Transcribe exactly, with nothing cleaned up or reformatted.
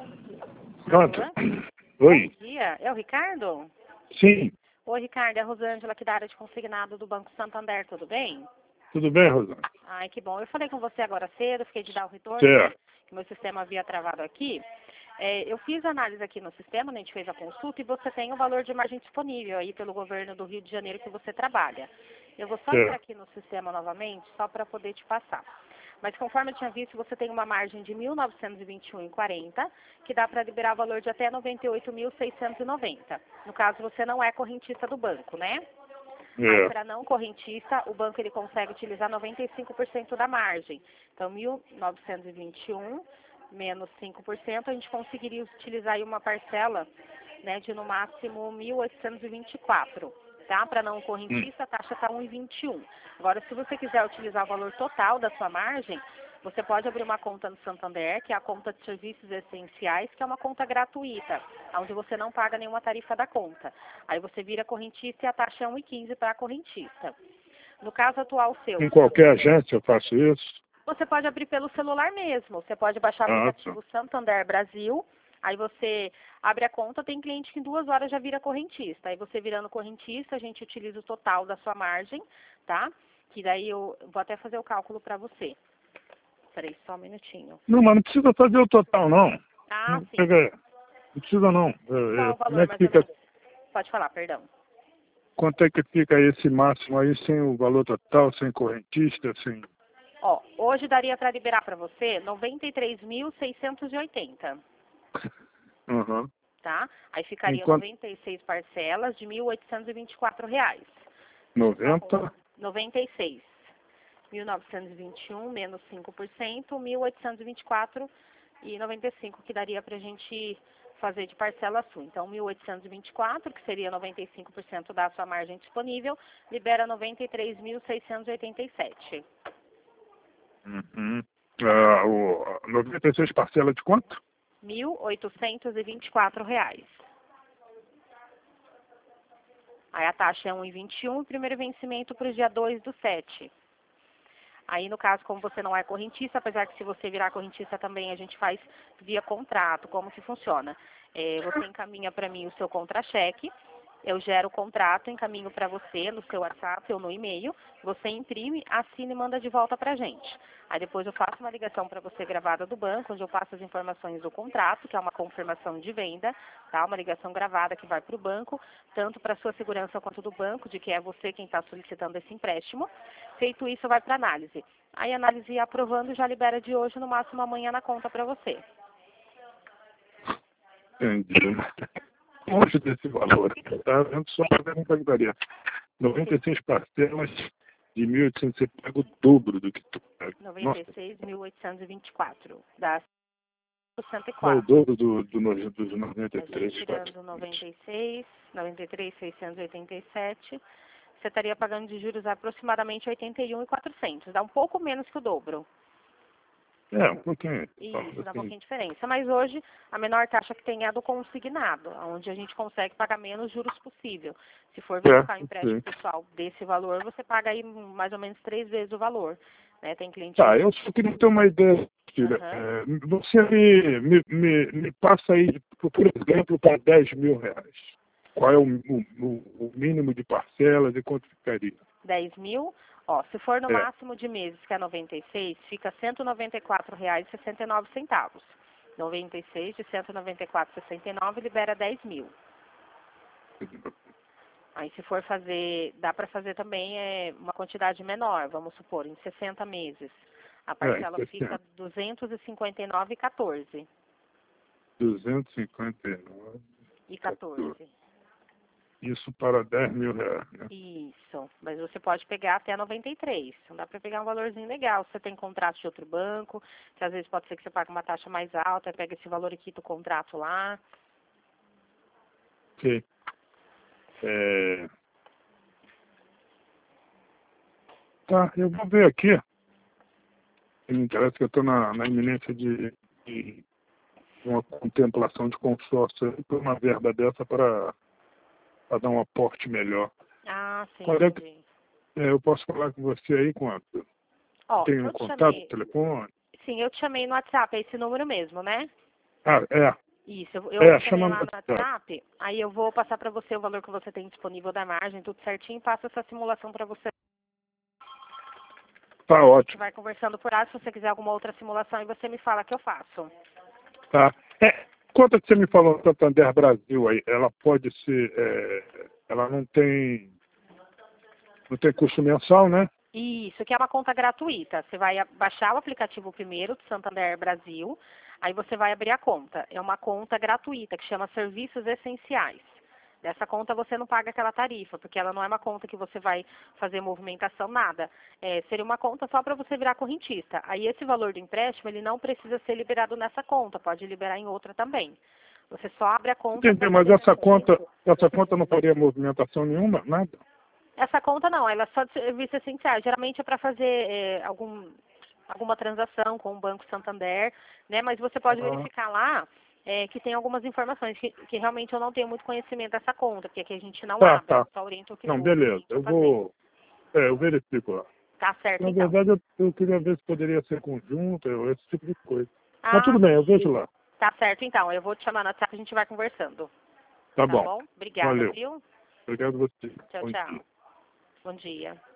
Pronto. Alô? Oi. Bom dia. É o Ricardo? Sim. Oi, Ricardo. É a Rosângela aqui da área de consignado do Banco Santander. Tudo bem? Tudo bem, Rosana? Ai, que bom. Eu falei com você agora cedo, fiquei de dar o retorno, Certo. que meu sistema havia travado aqui. É, eu fiz a análise aqui no sistema, né, a gente fez a consulta, e você tem o valor de margem disponível aí pelo governo do Rio de Janeiro que você trabalha. Eu vou só Certo. entrar aqui no sistema novamente, só para poder te passar. Mas conforme eu tinha visto, você tem uma margem de mil novecentos e vinte e um vírgula quarenta, que dá para liberar o valor de até noventa e oito mil seiscentos e noventa. No caso, você não é correntista do banco, né? Aí, É. para não correntista, o banco ele consegue utilizar noventa e cinco por cento da margem. Então, mil novecentos e vinte e um menos cinco por cento, a gente conseguiria utilizar aí uma parcela, né, de no máximo mil oitocentos e vinte e quatro. Tá? Para não correntista, a taxa está um vírgula vinte e um. Agora, se você quiser utilizar o valor total da sua margem, você pode abrir uma conta no Santander, que é a conta de serviços essenciais, que é uma conta gratuita, onde você não paga nenhuma tarifa da conta. Aí você vira correntista e a taxa é um vírgula quinze para correntista. No caso atual seu, Em qualquer agência eu faço isso? você pode abrir pelo celular mesmo. Você pode baixar o Ah, aplicativo Santander Brasil. Aí você abre a conta, tem cliente que em duas horas já vira correntista. Aí você virando correntista, a gente utiliza o total da sua margem, tá? Que daí eu vou até fazer o cálculo para você. Peraí, só um minutinho. Não, mas não precisa fazer o total, não. Ah, Não, sim. pega- não precisa, não. É, Qual é, o como valor, é que mais ou fica, menos? Pode falar, perdão. quanto é que fica esse máximo aí sem o valor total, sem correntista, sem... Ó, hoje daria para liberar para você noventa e três mil seiscentos e oitenta, Uhum. tá? Aí ficaria Enquanto noventa e seis parcelas de mil oitocentos e vinte e quatro reais. noventa, noventa e seis. mil novecentos e vinte e um menos cinco por cento, mil oitocentos e vinte e quatro e noventa e cinco, que daria para a gente fazer de parcela sua. Então, mil oitocentos e vinte e quatro, que seria noventa e cinco por cento da sua margem disponível, libera noventa e três mil seiscentos e oitenta e sete. uhum. Ah, o noventa e seis parcela de quanto? mil oitocentos e vinte e quatro reais. Aí a taxa é um vírgula vinte e um, primeiro vencimento para o dia dois do sete. Aí, no caso, como você não é correntista, apesar que se você virar correntista também a gente faz via contrato, como que funciona? É, você encaminha para mim o seu contra-cheque, eu gero o contrato, encaminho para você no seu WhatsApp ou no e-mail, você imprime, assina e manda de volta para a gente. Aí depois eu faço uma ligação para você gravada do banco, onde eu passo as informações do contrato, que é uma confirmação de venda, tá? Uma ligação gravada que vai para o banco, tanto para a sua segurança quanto do banco, de que é você quem está solicitando esse empréstimo. Feito isso, vai para análise. Aí a análise aprovando já libera de hoje, no máximo amanhã, na conta para você. Entendi. Longe desse valor. Tá vendo só para ver uma pagaria. noventa e seis parcelas de mil e oitocentos, você paga o dobro do que tu paga. noventa Nossa, e seis mil oitocentos e vinte e quatro, dá cento e é o quatro. dobro do, do, no- dos noventa e A três. gente tirando noventa e seis, noventa e três mil seiscentos e oitenta e sete, você estaria pagando de juros aproximadamente oitenta e um mil e quatrocentos. Dá um pouco menos que o dobro. É, um pouquinho. Isso, dá um Assim, pouquinho de diferença. Mas hoje, a menor taxa que tem é a do consignado, onde a gente consegue pagar menos juros possível. Se for verificar o é, empréstimo sim. pessoal desse valor, você paga aí mais ou menos três vezes o valor. Né? Tem cliente Tá, que... eu só queria ter uma ideia, filha. Aham. É, você me, me, me, me passa aí, por por exemplo, para dez mil reais. Qual é o, o, o mínimo de parcelas e quanto ficaria? dez mil, ó, se for no É, máximo de meses, que é noventa e seis, fica cento e noventa e quatro reais e sessenta e nove centavos. noventa e seis de cento e noventa e quatro reais e sessenta e nove libera dez mil. Aí se for fazer, dá para fazer também é, uma quantidade menor, vamos supor, em sessenta meses. A é, parcela fica sessenta. duzentos e cinquenta e nove reais e quatorze. duzentos e cinquenta e nove. E quatorze. Isso para dez mil reais, né? Isso, mas você pode pegar até noventa e três. Não dá para pegar um valorzinho legal. Você tem contrato de outro banco, que às vezes pode ser que você pague uma taxa mais alta, pega esse valor e quita o contrato lá. Ok. É... Tá, eu vou ver aqui. Me interessa que eu estou na, na iminência de, de uma contemplação de consórcio aí por uma verba dessa para dar um aporte melhor. Ah, sim, Qual é que entendi. é, eu posso falar com você aí quanto? Ó, Tem um eu te contato, chamei, telefone? sim, eu te chamei no WhatsApp, é esse número mesmo, né? Ah, é. Isso, eu, eu É, chamei chama lá no no WhatsApp, aí eu vou passar para você o valor que você tem disponível da margem, tudo certinho, e passo essa simulação para você. Tá Você ótimo. vai conversando por aí, se você quiser alguma outra simulação, e você me fala que eu faço. Tá. É, quanto que você me falou, Santander Brasil aí, ela pode ser, é, ela não tem, não tem custo mensal, né? Isso, que é uma conta gratuita. Você vai baixar o aplicativo primeiro do Santander Brasil, aí você vai abrir a conta. É uma conta gratuita que chama Serviços Essenciais. Dessa conta você não paga aquela tarifa, porque ela não é uma conta que você vai fazer movimentação, nada. É, seria uma conta só para você virar correntista. Aí esse valor do empréstimo, ele não precisa ser liberado nessa conta, pode liberar em outra também. Você só abre a conta Entendi, para mas poder... essa conta, essa conta não faria movimentação nenhuma, nada? Essa conta não, ela é só de serviços essenciais. Geralmente é para fazer é, algum, alguma transação com o Banco Santander, né? Mas você pode Ah, verificar lá é, que tem algumas informações que, que realmente eu não tenho muito conhecimento dessa conta, porque aqui a gente não tá, abre, tá. só orienta o, Não, o beleza. cliente a Eu fazer. vou, é, eu verifico lá. Tá certo Na então. verdade, eu, eu queria ver se poderia ser conjunto, eu- esse tipo de coisa. Mas Ah, tudo bem, eu vejo lá. tá certo então. Eu vou te chamar no WhatsApp e a gente vai conversando. Tá Tá bom. bom? Obrigada, Valeu. viu? Obrigado a você. Tchau, Bom dia. tchau. Bom dia.